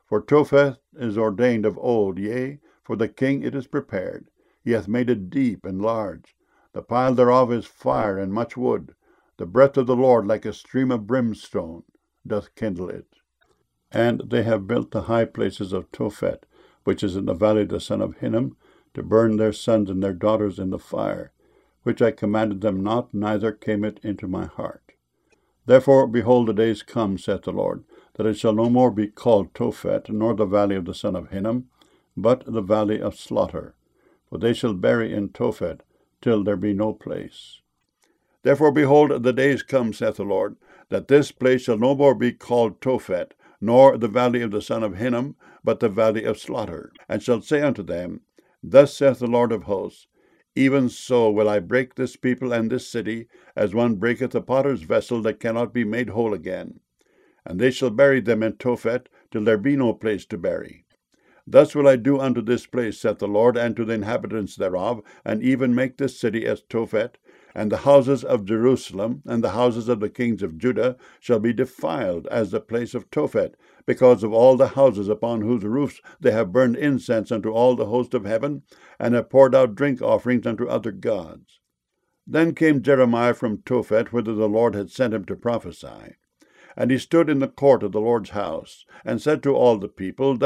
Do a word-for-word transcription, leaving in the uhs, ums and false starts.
For Topheth is ordained of old, yea, for the king it is prepared. He hath made it deep and large. The pile thereof is fire and much wood. The breath of the Lord, like a stream of brimstone, doth kindle it. And they have built the high places of Tophet, which is in the valley of the son of Hinnom, to burn their sons and their daughters in the fire, which I commanded them not, neither came it into my heart. Therefore, behold, the days come, saith the Lord, that it shall no more be called Tophet, nor the valley of the son of Hinnom, but the valley of slaughter. For they shall bury in Tophet, till there be no place. Therefore, behold, the days come, saith the Lord, that this place shall no more be called Tophet, nor the valley of the son of Hinnom, but the valley of slaughter, and shall say unto them, Thus saith the Lord of hosts, Even so will I break this people and this city, as one breaketh a potter's vessel that cannot be made whole again. And they shall bury them in Tophet, till there be no place to bury. Thus will I do unto this place, saith the Lord, and to the inhabitants thereof, and even make this city as Tophet, and the houses of Jerusalem, and the houses of the kings of Judah, shall be defiled as the place of Tophet, because of all the houses upon whose roofs they have burned incense unto all the host of heaven, and have poured out drink offerings unto other gods. Then came Jeremiah from Tophet, whither the Lord had sent him to prophesy. And he stood in the court of the Lord's house, and said to all the people,